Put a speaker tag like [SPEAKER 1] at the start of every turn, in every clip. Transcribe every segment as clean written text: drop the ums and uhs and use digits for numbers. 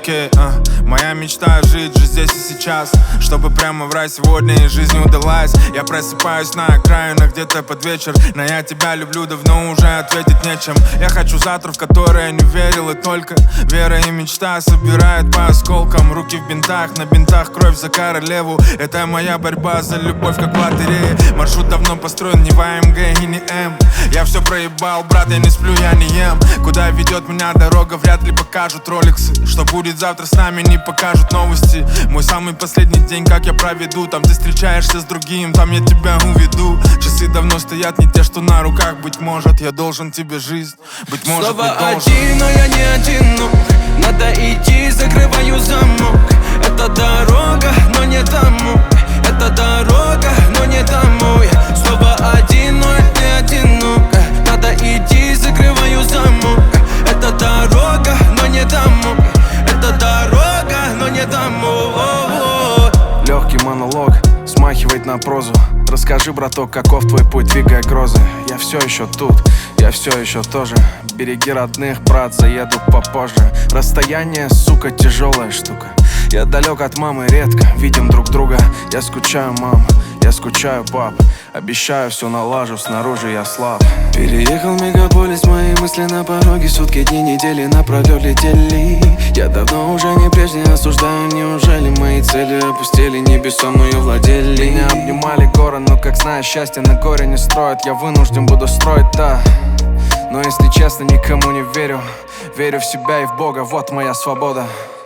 [SPEAKER 1] окей. Моя мечта жить же здесь и сейчас, чтобы прямо в рай сегодня и жизнь удалась. Я просыпаюсь на окраинах где-то под вечер, но я тебя люблю давно, уже ответить нечем. Я хочу завтра, в которое не верил, и только вера и мечта собирают по осколкам. Руки в бинтах, на бинтах кровь за королеву. Это моя борьба за любовь, как в лотерее. Маршрут давно построен, не в АМГ и не М. Я все проебал, брат, я не сплю, я не ем. Куда ведет меня дорога, вряд ли покажут роликсы. Что будет завтра с нами, не покажут новости. Мой самый последний день, как я проведу. Там ты встречаешься с другим, там я тебя уведу. Часы давно стоят не те, что на руках. Быть может, я должен тебе жизнь, быть может,
[SPEAKER 2] снова
[SPEAKER 1] быть должен.
[SPEAKER 2] один, но я не одинок. Надо идти, закрываю замок. Это дорога, но не домой. Это дорога, но не домой. Снова один, но я не одинок. Надо идти, закрываю замок. Это дорога, но не домой. Это дорога, но не домой.
[SPEAKER 3] Легкий монолог смахивает на прозу. Расскажи, браток, каков твой путь, двигая грозы. Я все еще тут, я все еще тоже. Береги родных, брат, заеду попозже. Расстояние, сука, тяжелая штука. Я далек от мамы, редко видим друг друга. Я скучаю, мам, я скучаю, пап. Обещаю, все налажу, снаружи я слаб.
[SPEAKER 4] Переехал в мегаполис, мои мысли на пороге. Сутки, дни, недели напролет летели. Я давно уже не прежний, осуждаю. Неужели мои цели опустили, небеса мною владели?
[SPEAKER 3] Меня обнимали горы, но, как знаешь, счастье на горе не строят. Я вынужден буду строить, да. Но если честно, никому не верю. Верю в себя и в Бога, вот моя свобода.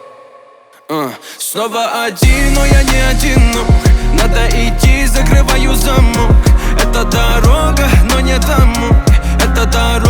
[SPEAKER 2] Снова один, но я не одинок. Надо идти, закрываю замок. Это дорога, но не домой. Это дорога.